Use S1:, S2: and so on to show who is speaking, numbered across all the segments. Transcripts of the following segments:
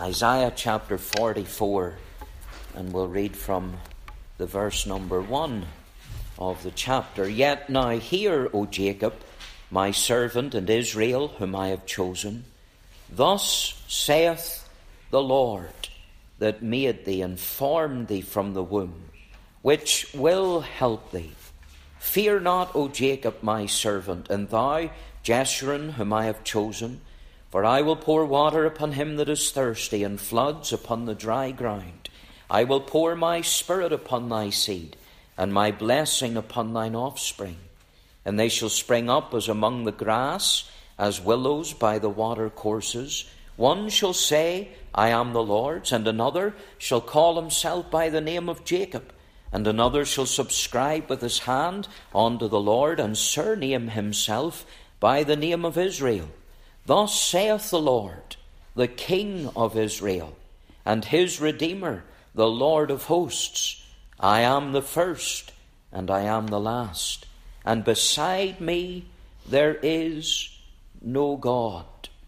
S1: Isaiah chapter 44, and we'll read from the verse number 1 of the chapter. Yet now hear, O Jacob, my servant, and Israel, whom I have chosen. Thus saith the Lord, that made thee and formed thee from the womb, which will help thee. Fear not, O Jacob, my servant, and thou, Jeshurun, whom I have chosen. For I will pour water upon him that is thirsty, and floods upon the dry ground. I will pour my spirit upon thy seed, and my blessing upon thine offspring. And they shall spring up as among the grass, as willows by the water courses. One shall say, I am the Lord's, and another shall call himself by the name of Jacob. And another shall subscribe with his hand unto the Lord, and surname himself by the name of Israel. Thus saith the Lord, the King of Israel, and his Redeemer, the Lord of hosts, I am the first, and I am the last, and beside me there is no God.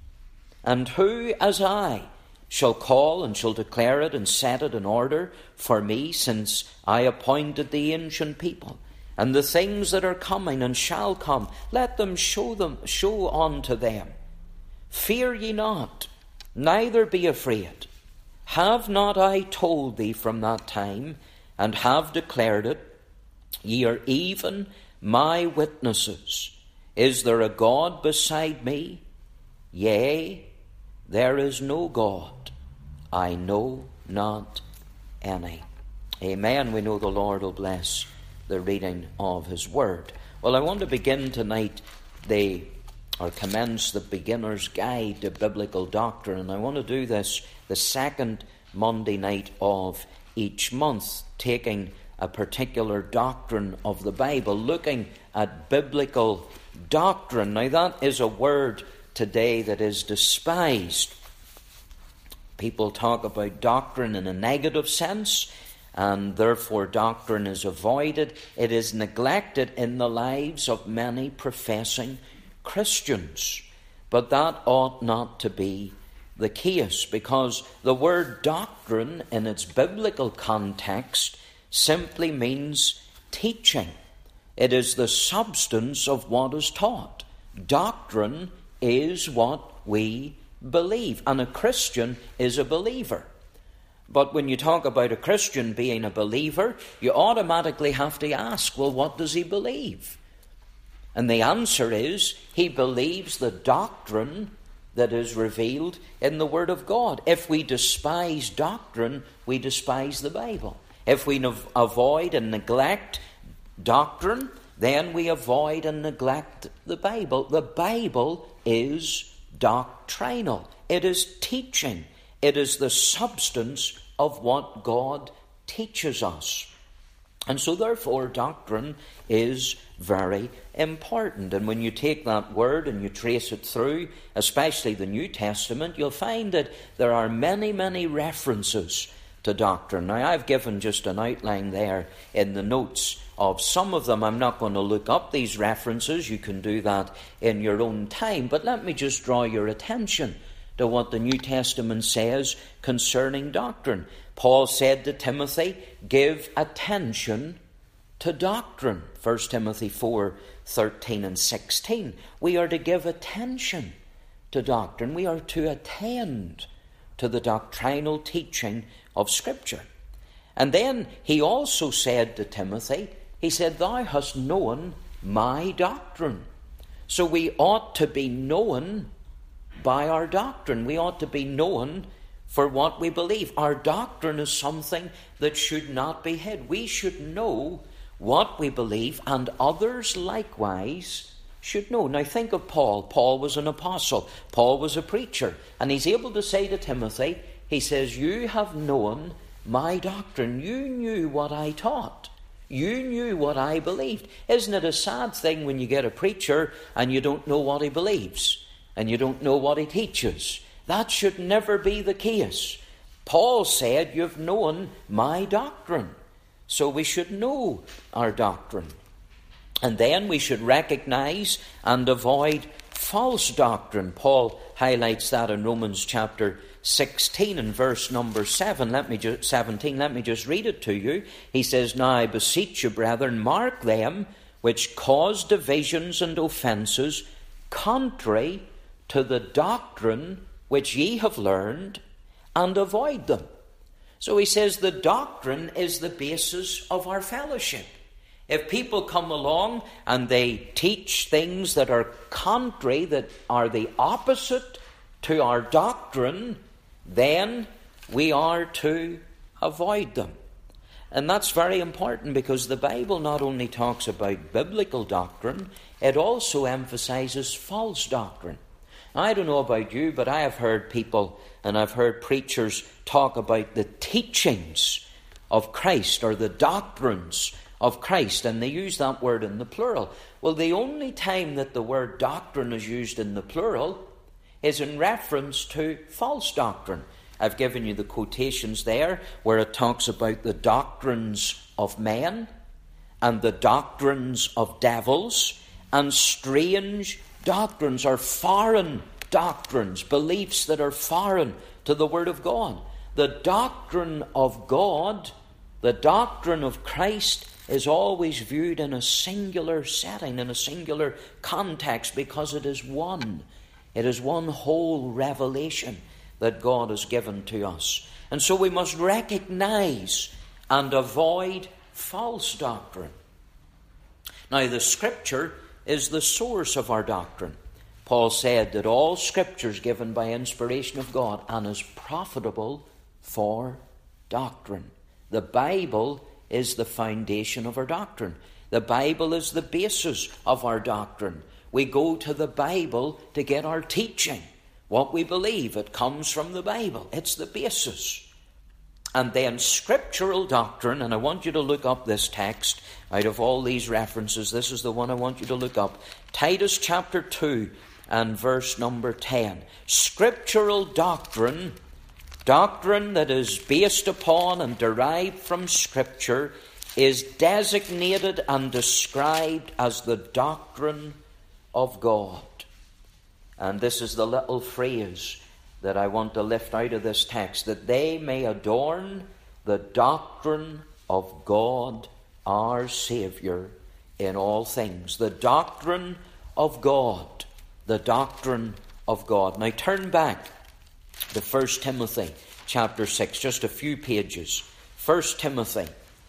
S1: And who as I shall call and shall declare it and set it in order for me, since I appointed the ancient people, and the things that are coming and shall come, let them show unto them. Fear ye not, neither be afraid. Have not I told thee from that time, and have declared it? Ye are even my witnesses. Is there a God beside me? Yea, there is no God. I know not any. Amen. We know the Lord will bless the reading of his word. Well, I want to begin tonight commence the beginner's guide to biblical doctrine. And I want to do this the second Monday night of each month, taking a particular doctrine of the Bible, looking at biblical doctrine. Now, that is a word today that is despised. People talk about doctrine in a negative sense, and therefore doctrine is avoided. It is neglected in the lives of many professing Christians. But that ought not to be the case, because the word doctrine in its biblical context simply means teaching. It is the substance of what is taught. Doctrine is what we believe, and a Christian is a believer. But when you talk about a Christian being a believer, you automatically have to ask, well, what does he believe? And the answer is, he believes the doctrine that is revealed in the Word of God. If we despise doctrine, we despise the Bible. If we avoid and neglect doctrine, then we avoid and neglect the Bible. The Bible is doctrinal. It is teaching. It is the substance of what God teaches us. And so therefore doctrine is very important. And when you take that word and you trace it through, especially the New Testament, you'll find that there are many, many references to doctrine. Now, I've given just an outline there in the notes of some of them. I'm not going to look up these references. You can do that in your own time. But let me just draw your attention to what the New Testament says concerning doctrine. Paul said to Timothy, give attention to doctrine. 1 Timothy 4:13 and 16. We are to give attention to doctrine. We are to attend to the doctrinal teaching of Scripture. And then he also said to Timothy, he said, thou hast known my doctrine. So we ought to be known by our doctrine. We ought to be known for what we believe. Our doctrine is something that should not be hid. We should know what we believe, and others likewise should know. Now think of Paul. Paul was an apostle. Paul was a preacher. And he's able to say to Timothy, he says, you have known my doctrine. You knew what I taught. You knew what I believed. Isn't it a sad thing when you get a preacher and you don't know what he believes, and you don't know what he teaches? That should never be the case. Paul said, you've known my doctrine. So we should know our doctrine. And then we should recognize and avoid false doctrine. Paul highlights that in Romans chapter 16 and verse number 17, let me just read it to you. He says, "Now I beseech you, brethren, mark them which cause divisions and offences, contrary to the doctrine which ye have learned, and avoid them." So he says the doctrine is the basis of our fellowship. If people come along and they teach things that are contrary, that are the opposite to our doctrine, then we are to avoid them. And that's very important, because the Bible not only talks about biblical doctrine, it also emphasizes false doctrine. I don't know about you, but I have heard people and I've heard preachers talk about the teachings of Christ, or the doctrines of Christ, and they use that word in the plural. Well, the only time that the word doctrine is used in the plural is in reference to false doctrine. I've given you the quotations there where it talks about the doctrines of men and the doctrines of devils and strange doctrines, or foreign doctrines, beliefs that are foreign to the Word of God. The doctrine of God, the doctrine of Christ, is always viewed in a singular setting, in a singular context, because it is one. It is one whole revelation that God has given to us. And so we must recognize and avoid false doctrine. Now, the Scripture is the source of our doctrine. Paul said that all Scripture is given by inspiration of God and is profitable for doctrine. The Bible is the foundation of our doctrine. The Bible is the basis of our doctrine. We go to the Bible to get our teaching. What we believe, it comes from the Bible. It's the basis. And then scriptural doctrine, and I want you to look up this text. Out of all these references, this is the one I want you to look up. Titus chapter 2 and verse number 10. Scriptural doctrine, doctrine that is based upon and derived from Scripture, is designated and described as the doctrine of God. And this is the little phrase that I want to lift out of this text: that they may adorn the doctrine of God our Saviour in all things. The doctrine of God. The doctrine of God. Now turn back to 1 Timothy chapter 6, just a few pages. 1 Timothy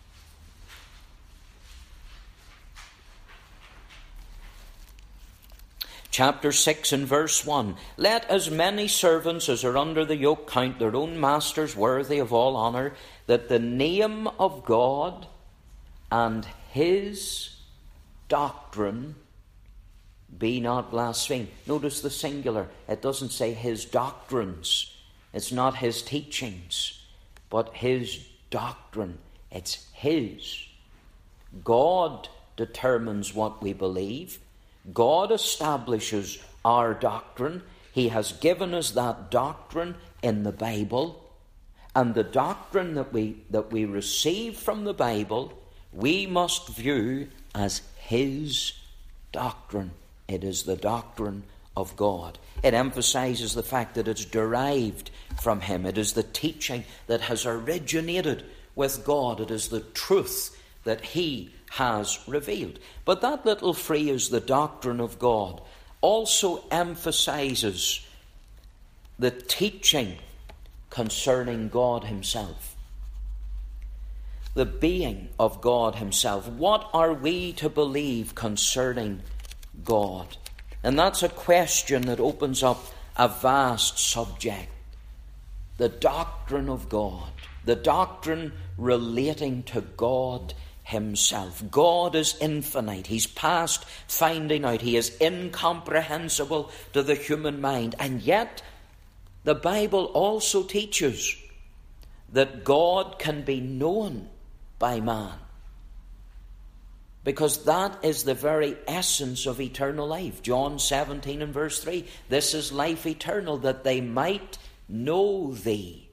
S1: chapter 6 and verse 1. "Let as many servants as are under the yoke count their own masters worthy of all honour, that the name of God and his doctrine be not blasphemed." Notice the singular. It doesn't say his doctrines. It's not his teachings, but his doctrine. It's his. God determines what we believe. God establishes our doctrine. He has given us that doctrine in the Bible. And the doctrine that we receive from the Bible, we must view as his doctrine. It is the doctrine of God. It emphasizes the fact that it's derived from him. It is the teaching that has originated with God. It is the truth that he has revealed. But that little phrase, the doctrine of God, also emphasizes the teaching concerning God himself. The being of God himself. What are we to believe concerning God? And that's a question that opens up a vast subject. The doctrine of God. The doctrine relating to God himself. God is infinite. He's past finding out. He is incomprehensible to the human mind. And yet, the Bible also teaches that God can be known by man. Because that is the very essence of eternal life. John 17 and verse 3. This is life eternal, that they might know thee,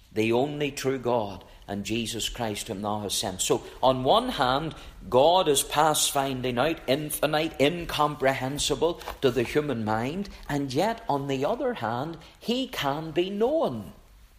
S1: the only true God, and Jesus Christ whom thou hast sent. So, on one hand, God is past finding out, infinite, incomprehensible to the human mind, and yet, on the other hand, he can be known.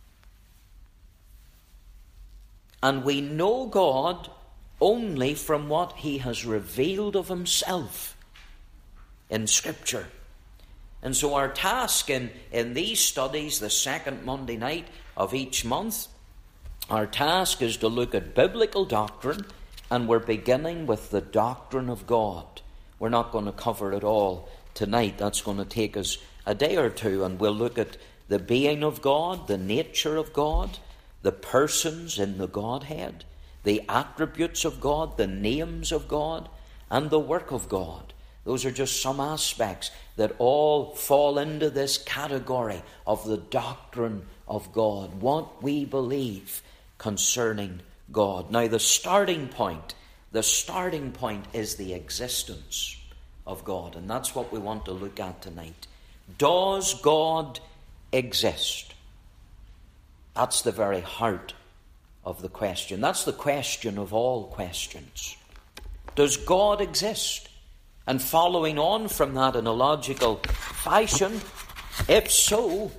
S1: And we know God only from what he has revealed of himself in Scripture. And so our task in these studies, the second Monday night of each month, our task is to look at biblical doctrine, and we're beginning with the doctrine of God. We're not going to cover it all tonight. That's going to take us a day or two, and we'll look at the being of God, the nature of God, the persons in the Godhead, the attributes of God, the names of God, and the work of God. Those are just some aspects that all fall into this category of the doctrine of God, what we believe concerning God. Now, the starting point is the existence of God, and that's what we want to look at tonight. Does God exist? That's the very heart of the question. That's the question of all questions. Does God exist? And following on from that in a logical fashion, if so,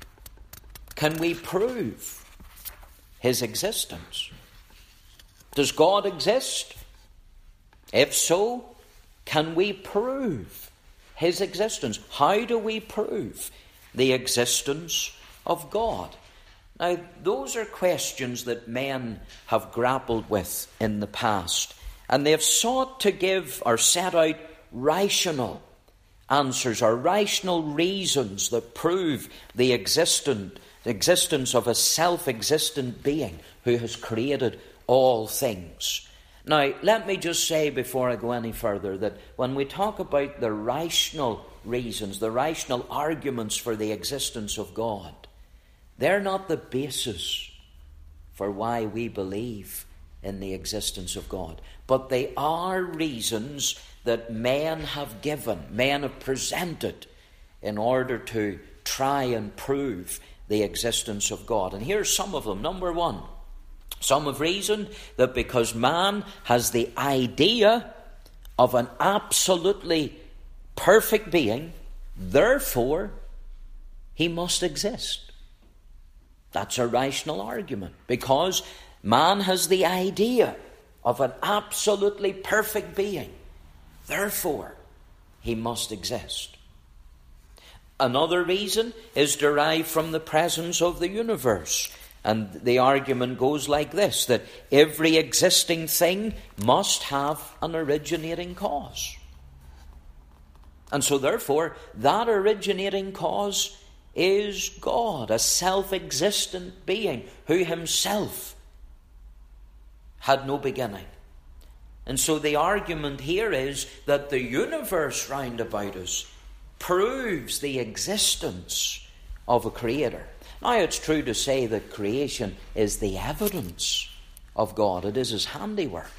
S1: can we prove his existence? Does God exist? If so, can we prove his existence? How do we prove the existence of God? Now, those are questions that men have grappled with in the past, and they've sought to give or set out rational answers or rational reasons that prove the existence of a self-existent being who has created all things. Now, let me just say before I go any further that when we talk about the rational reasons, the rational arguments for the existence of God, they're not the basis for why we believe in the existence of God, but they are reasons that men have given, men have presented in order to try and prove the existence of God. And here's some of them. Number one, some have reasoned that because man has the idea of an absolutely perfect being, therefore he must exist. That's a rational argument. Because man has the idea of an absolutely perfect being, therefore he must exist. Another reason is derived from the presence of the universe. And the argument goes like this, that every existing thing must have an originating cause. And so therefore, that originating cause is God, a self-existent being who himself had no beginning. And so the argument here is that the universe round about us proves the existence of a creator. Now, it's true to say that creation is the evidence of God. It is his handiwork.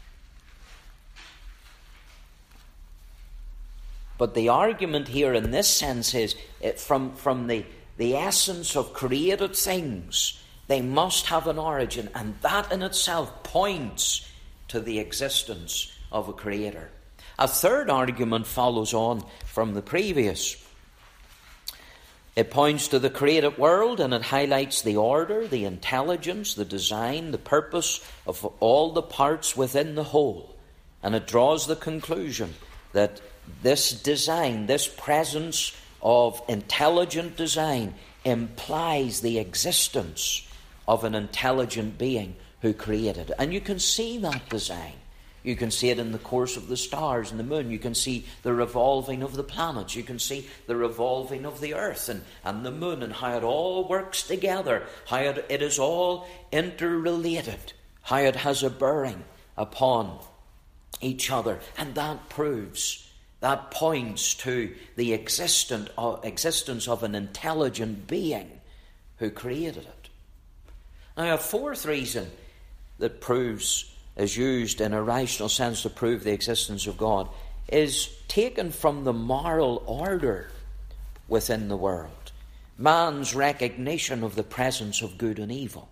S1: But the argument here in this sense is from the essence of created things, they must have an origin, and that in itself points to the existence of a creator. A third argument follows on from the previous. It points to the created world, and it highlights the order, the intelligence, the design, the purpose of all the parts within the whole. And it draws the conclusion that this design, this presence of intelligent design, implies the existence of an intelligent being who created. And you can see that design. You can see it in the course of the stars and the moon. You can see the revolving of the planets. You can see the revolving of the earth and the moon, and how it all works together, how it is all interrelated, how it has a bearing upon each other. And that points to the existence of an intelligent being who created it. Now, a fourth reason that is used in a rational sense to prove the existence of God is taken from the moral order within the world. man's recognition of the presence of good and evil.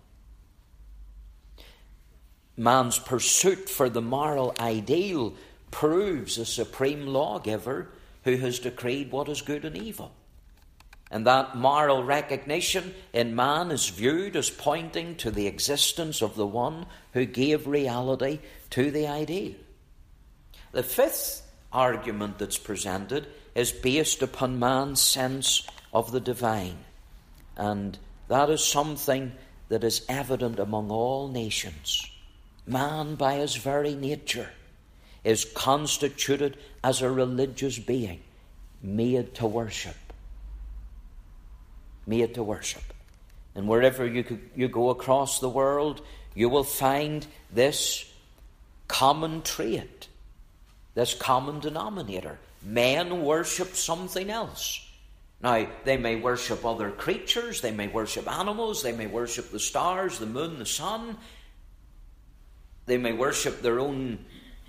S1: Man's pursuit for the moral ideal proves a supreme lawgiver who has decreed what is good and evil. And that moral recognition in man is viewed as pointing to the existence of the one who gave reality to the ideal. The fifth argument that's presented is based upon man's sense of the divine. And that is something that is evident among all nations. Man, by his very nature, is constituted as a religious being, made to worship. Made to worship. And wherever you go across the world, you will find this common trait, this common denominator. Men worship something else. Now, they may worship other creatures, they may worship animals, they may worship the stars, the moon, the sun. They may worship their own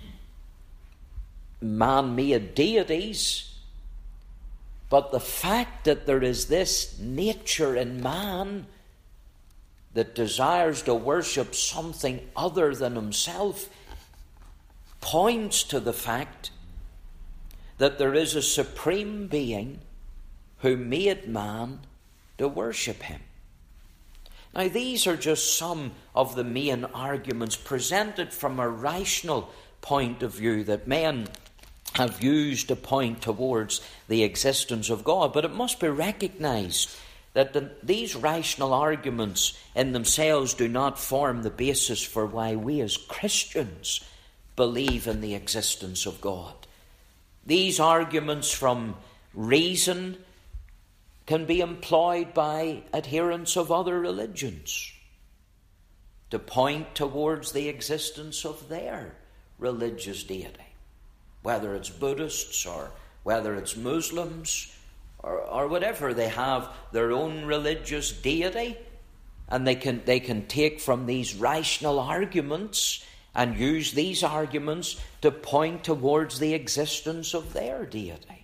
S1: man-made deities. But the fact that there is this nature in man that desires to worship something other than himself points to the fact that there is a supreme being who made man to worship him. Now, these are just some of the main arguments presented from a rational point of view that men have used to point towards the existence of God. But it must be recognized that these rational arguments in themselves do not form the basis for why we as Christians believe in the existence of God. These arguments from reason can be employed by adherents of other religions to point towards the existence of their religious deity. Whether it's Buddhists or whether it's Muslims or whatever, they have their own religious deity, and they can take from these rational arguments and use these arguments to point towards the existence of their deity.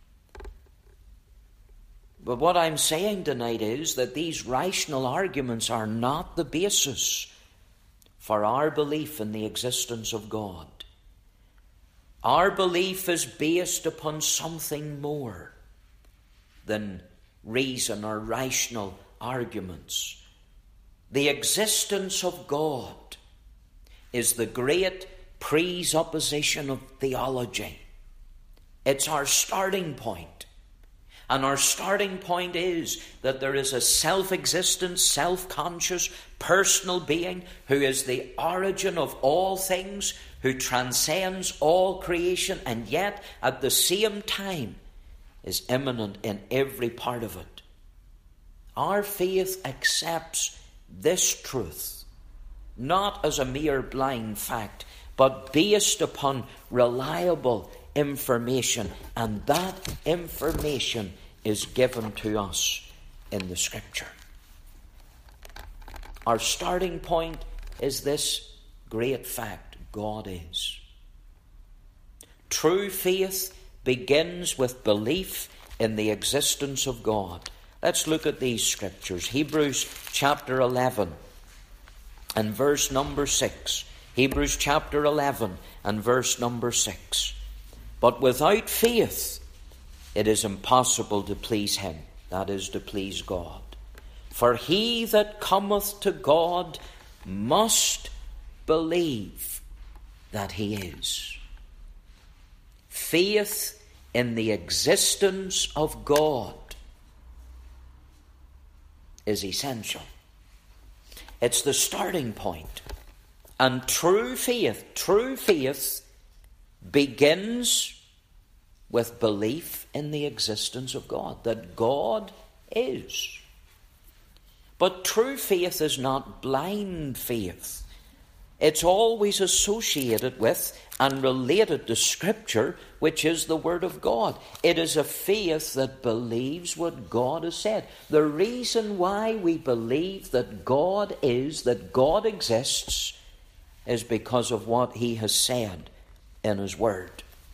S1: But what I'm saying tonight is that these rational arguments are not the basis for our belief in the existence of God. Our belief is based upon something more than reason or rational arguments. The existence of God is the great presupposition of theology. It's our starting point. And our starting point is that there is a self-existent, self-conscious, personal being who is the origin of all things, who transcends all creation, and yet at the same time is immanent in every part of it. Our faith accepts this truth, not as a mere blind fact, but based upon reliable information, and that information is given to us in the Scripture. Our starting point is this great fact: God is. True faith begins with belief in the existence of God. Let's look at these Scriptures. Hebrews chapter 11 and verse number 6. Hebrews chapter 11 and verse number 6. But without faith it is impossible to please him, that is, to please God. For he that cometh to God must believe that he is. Faith in the existence of God is essential. It's the starting point. And true faith begins with belief in the existence of God, that God is. But true faith is not blind faith. It's always associated with and related to Scripture, which is the Word of God. It is a faith that believes what God has said. The reason why we believe that God is, that God exists, is because of what he has said in his Word.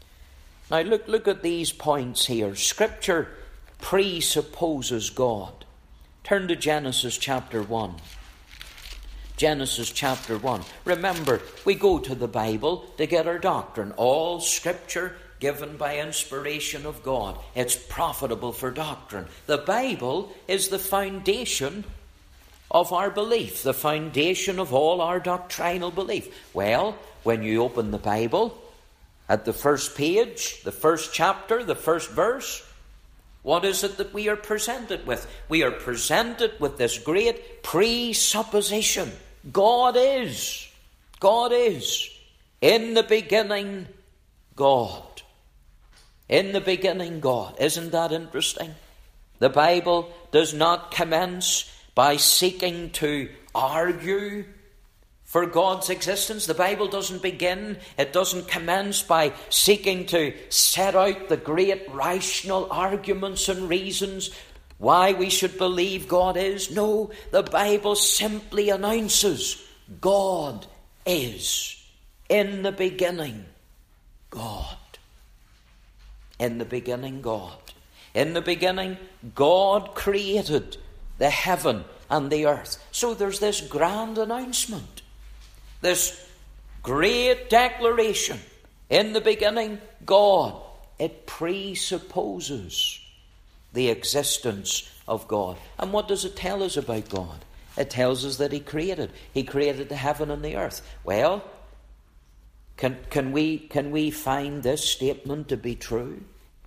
S1: Now look at these points here. Scripture presupposes God. Turn to Genesis chapter 1. Genesis chapter 1. Remember, we go to the Bible to get our doctrine. All Scripture given by inspiration of God. It's profitable for doctrine. The Bible is the foundation of our belief, the foundation of all our doctrinal belief. Well, when you open the Bible, at the first page, the first chapter, the first verse, what is it that we are presented with? We are presented with this great presupposition. God is. God is. In the beginning, God. In the beginning, God. Isn't that interesting? The Bible does not commence by seeking to argue for God's existence. The Bible doesn't begin, it doesn't commence by seeking to set out the great rational arguments and reasons why we should believe God is. No, the Bible simply announces God is. In the beginning, God. In the beginning, God. In the beginning, God created the heaven and the earth. So there's this grand announcement, this great declaration. In the beginning, God. It presupposes the existence of God. And what does it tell us about God? It tells us that He created the heaven and the earth. Well, can we find this statement to be true?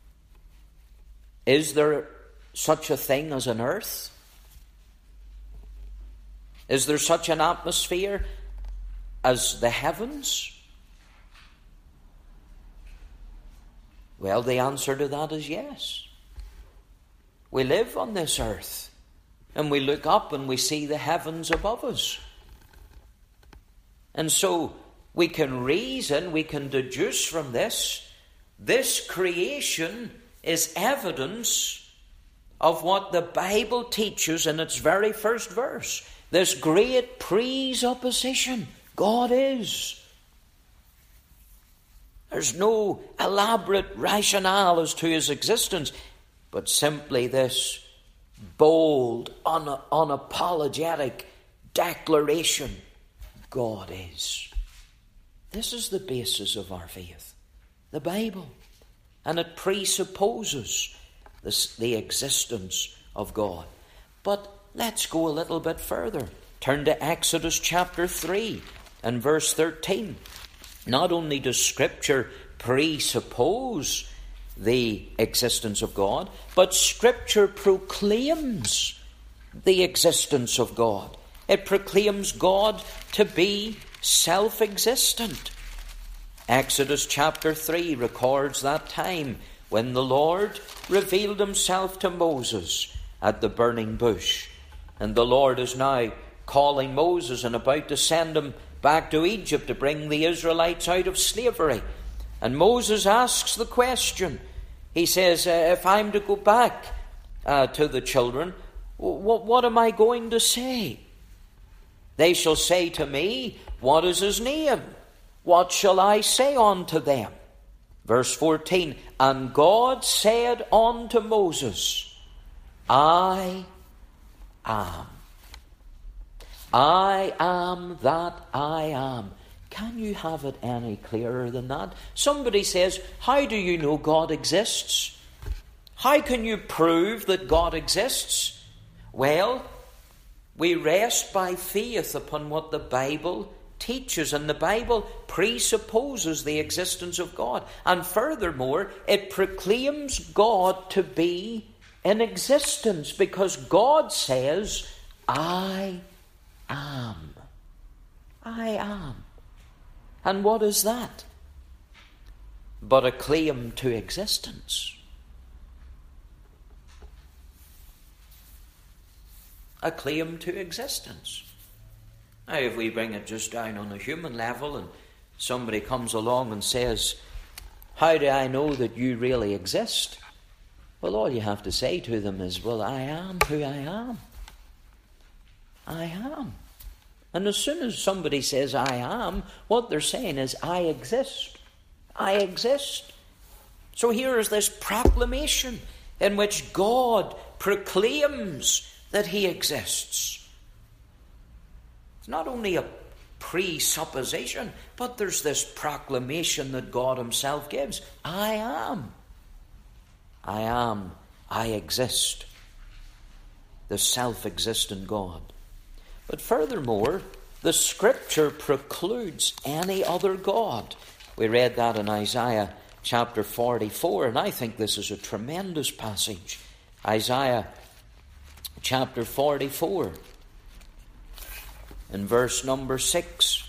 S1: Is there such a thing as an earth? Is there such an atmosphere as the heavens? Well, the answer to that is yes. We live on this earth, and we look up and we see the heavens above us. And so we can reason, we can deduce from this creation is evidence of what the Bible teaches in its very first verse. This great presupposition. God is. There's no elaborate rationale as to His existence, but simply this bold, unapologetic declaration. God is. This is the basis of our faith. The Bible. And it presupposes the existence of God. But let's go a little bit further. Turn to Exodus chapter 3 and verse 13. Not only does Scripture presuppose the existence of God, but Scripture proclaims the existence of God. It proclaims God to be self-existent. Exodus chapter 3 records that time when the Lord revealed Himself to Moses at the burning bush. And the Lord is now calling Moses and about to send him back to Egypt to bring the Israelites out of slavery. And Moses asks the question. He says, if I'm to go back to the children, what am I going to say? They shall say to me, what is his name? What shall I say unto them? Verse 14, and God said unto Moses, I am. I am that I am. Can you have it any clearer than that? Somebody says, how do you know God exists? How can you prove that God exists? Well, we rest by faith upon what the Bible teaches, and the Bible presupposes the existence of God. And furthermore, it proclaims God to be in existence, because God says, I am. I am. And what is that but a claim to existence? A claim to existence. Now, if we bring it just down on a human level and somebody comes along and says, how do I know that you really exist? Well, all you have to say to them is, well, I am who I am. I am. And as soon as somebody says, I am, what they're saying is, I exist. I exist. So here is this proclamation in which God proclaims that he exists. It's not only a presupposition, but there's this proclamation that God himself gives. I am. I am. I exist. The self-existent God. But furthermore, the Scripture precludes any other God. We read that in Isaiah chapter 44, and I think this is a tremendous passage. Isaiah chapter 44, in verse number 6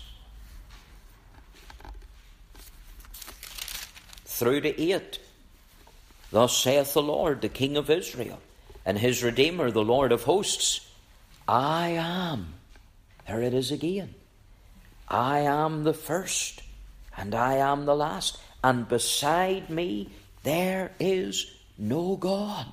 S1: through to 8. Thus saith the Lord, the King of Israel, and his Redeemer, the Lord of hosts, I am. There it is again. I am the first, and I am the last, and beside me there is no God.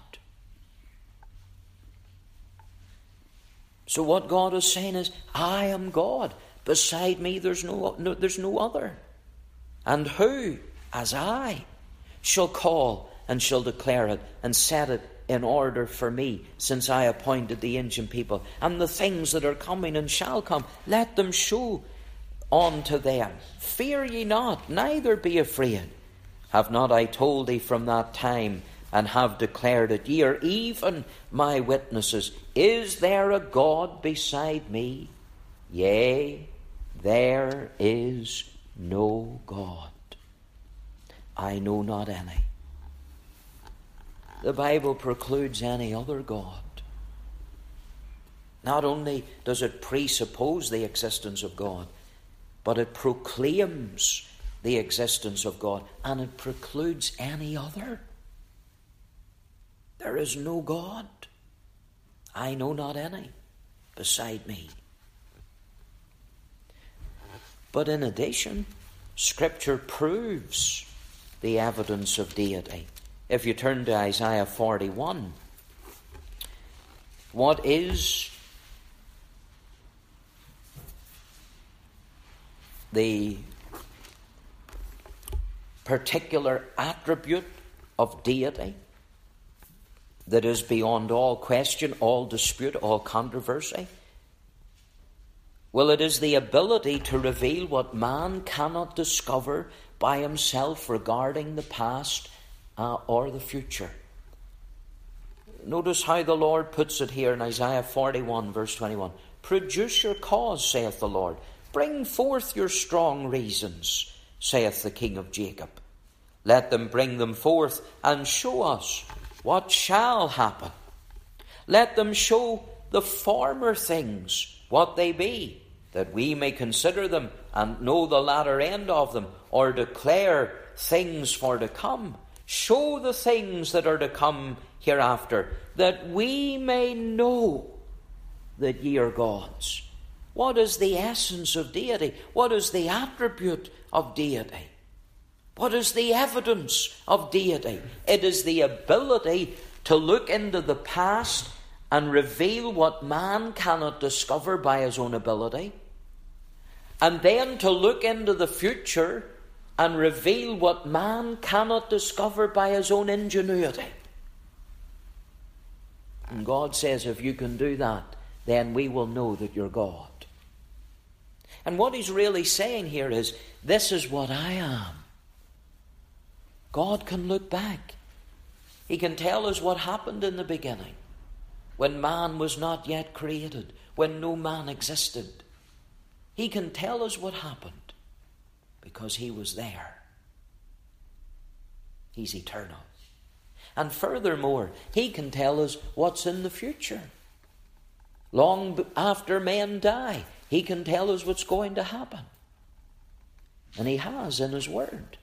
S1: So what God is saying is, I am God. Beside me there's no other. And who, as I, shall call and shall declare it and set it in order for me, since I appointed the ancient people, and the things that are coming and shall come, let them show unto them. Fear ye not, neither be afraid. Have not I told thee from that time, and have declared it? Ye are even my witnesses. Is there a God beside me? Yea, there is no God. I know not any. The Bible precludes any other God. Not only does it presuppose the existence of God, but it proclaims the existence of God, and it precludes any other. There is no God. I know not any beside me. But in addition, Scripture proves the evidence of deity. If you turn to Isaiah 41, what is the particular attribute of deity that is beyond all question, all dispute, all controversy? Well, it is the ability to reveal what man cannot discover by himself regarding the past or the future. Notice how the Lord puts it here in Isaiah 41 verse 21. Produce your cause, saith the Lord. Bring forth your strong reasons, saith the King of Jacob. Let them bring them forth and show us what shall happen. Let them show the former things what they be, that we may consider them and know the latter end of them, or declare things for to come. Show the things that are to come hereafter, that we may know that ye are gods. What is the essence of deity? What is the attribute of deity? What is the evidence of deity? It is the ability to look into the past and reveal what man cannot discover by his own ability, and then to look into the future and reveal what man cannot discover by his own ingenuity. And God says, if you can do that, then we will know that you're God. And what he's really saying here is, this is what I am. God can look back. He can tell us what happened in the beginning, when man was not yet created, when no man existed. He can tell us what happened because he was there. He's eternal. And furthermore, he can tell us what's in the future. Long after men die, he can tell us what's going to happen. And he has in his word.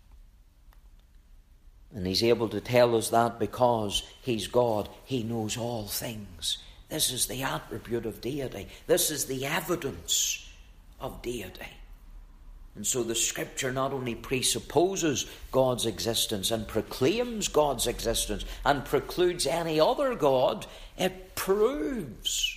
S1: And he's able to tell us that because he's God. He knows all things. This is the attribute of deity. This is the evidence of deity. And so the Scripture not only presupposes God's existence and proclaims God's existence and precludes any other God, it proves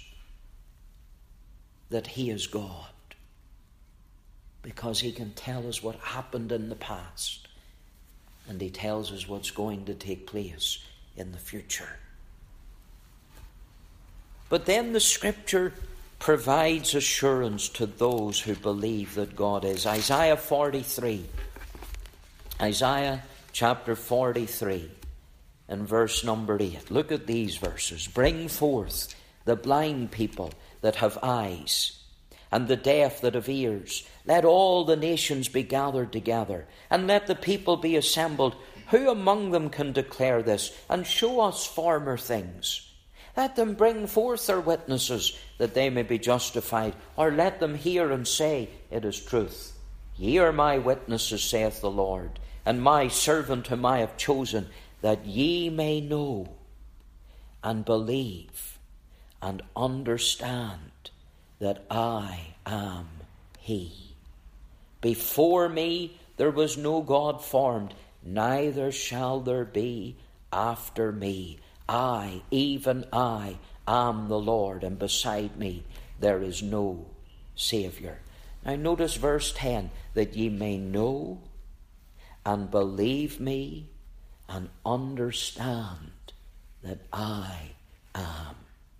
S1: that he is God, because he can tell us what happened in the past, and he tells us what's going to take place in the future. But then the Scripture provides assurance to those who believe that God is. Isaiah 43. Isaiah chapter 43 and verse number 8. Look at these verses. Bring forth the blind people that have eyes, and the deaf that have ears. Let all the nations be gathered together, and let the people be assembled. Who among them can declare this, and show us former things? Let them bring forth their witnesses, that they may be justified, or let them hear and say, it is truth. Ye are my witnesses, saith the Lord, and my servant whom I have chosen, that ye may know and believe and understand that I am He. Before me there was no God formed, neither shall there be after me. I, even I, am the Lord, and beside me there is no Saviour. Now notice verse 10, that ye may know and believe me and understand that I am.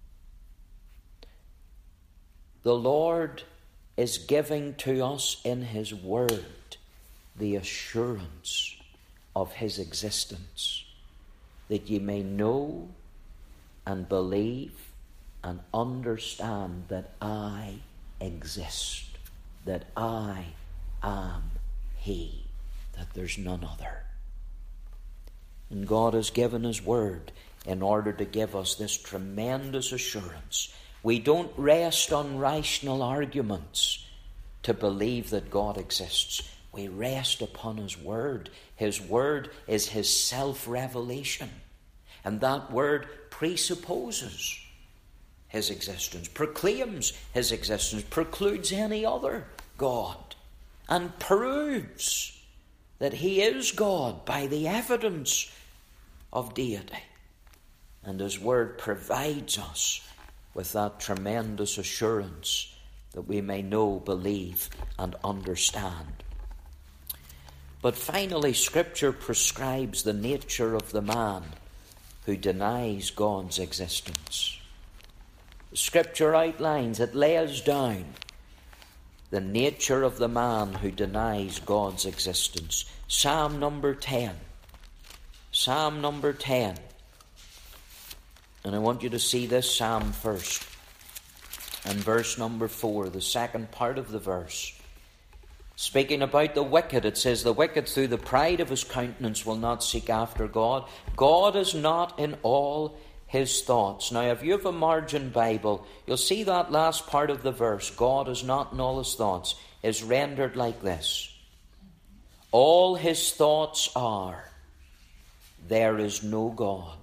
S1: The Lord is giving to us in His Word the assurance of His existence, that ye may know and believe and understand that I exist, that I am He, that there's none other. And God has given His Word in order to give us this tremendous assurance. We don't rest on rational arguments to believe that God exists. We rest upon His Word. His Word is His self-revelation. And that Word presupposes His existence, proclaims His existence, precludes any other God, and proves that He is God by the evidence of deity. And His Word provides us with that tremendous assurance that we may know, believe, and understand. But finally, Scripture prescribes the nature of the man who denies God's existence. Scripture outlines, it lays down the nature of the man who denies God's existence. Psalm number 10. Psalm number 10. And I want you to see this psalm first. And verse number 4, the second part of the verse. Speaking about the wicked, it says, the wicked through the pride of his countenance will not seek after God. God is not in all his thoughts. Now, if you have a margin Bible, you'll see that last part of the verse, God is not in all his thoughts, is rendered like this. All his thoughts are, there is no God.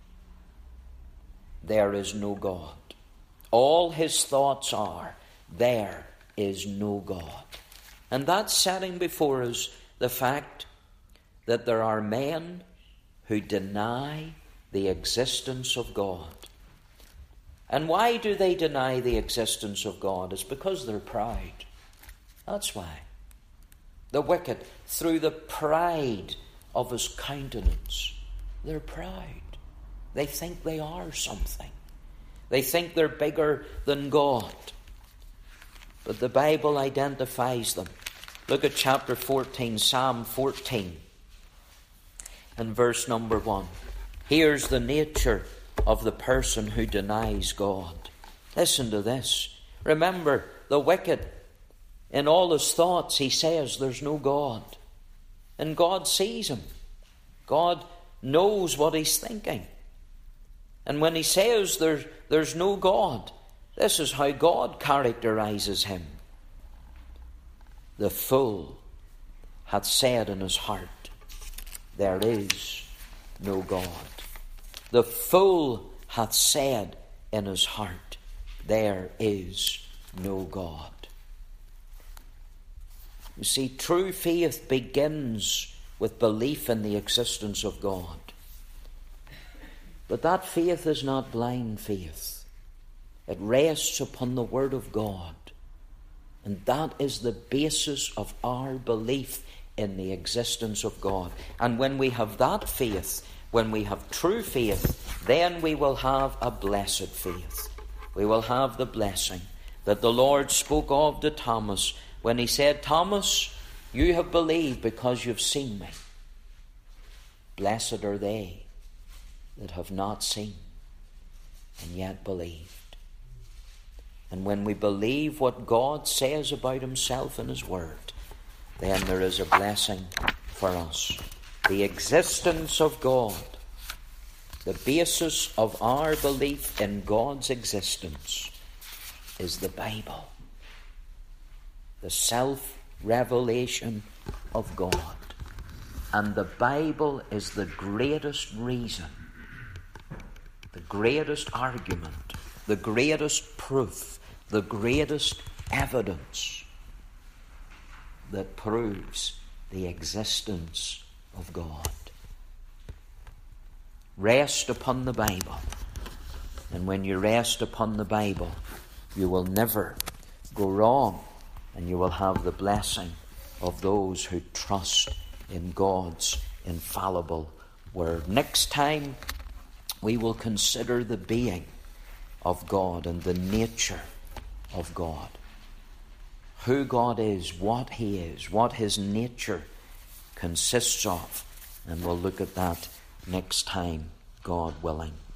S1: There is no God. All his thoughts are, there is no God. And that's setting before us the fact that there are men who deny the existence of God. And why do they deny the existence of God? It's because they're proud. That's why. The wicked, through the pride of his countenance, they're proud. They think they are something. They think they're bigger than God. But the Bible identifies them. Look at chapter 14, Psalm 14, and verse number 1. Here's the nature of the person who denies God. Listen to this. Remember, the wicked, in all his thoughts, he says there's no God. And God sees him. God knows what he's thinking. And when he says there's no God, this is how God characterizes him. The fool hath said in his heart, there is no God. The fool hath said in his heart, there is no God. You see, true faith begins with belief in the existence of God. But that faith is not blind faith. It rests upon the Word of God. And that is the basis of our belief in the existence of God. And when we have that faith, when we have true faith, then we will have a blessed faith. we will have the blessing that the Lord spoke of to Thomas when he said, Thomas, you have believed because you've seen me. Blessed are they that have not seen and yet believed. And when we believe what God says about himself in his word, then there is a blessing for us. The existence of God, the basis of our belief in God's existence, is the Bible, the self-revelation of God. And the Bible is the greatest reason, the greatest argument, the greatest proof, the greatest evidence that proves the existence of God. Rest upon the Bible. And when you rest upon the Bible, you will never go wrong, and you will have the blessing of those who trust in God's infallible word. Next time, we will consider the being of God and the nature of God. Who God is, what he is, what his nature consists of. And we'll look at that next time, God willing.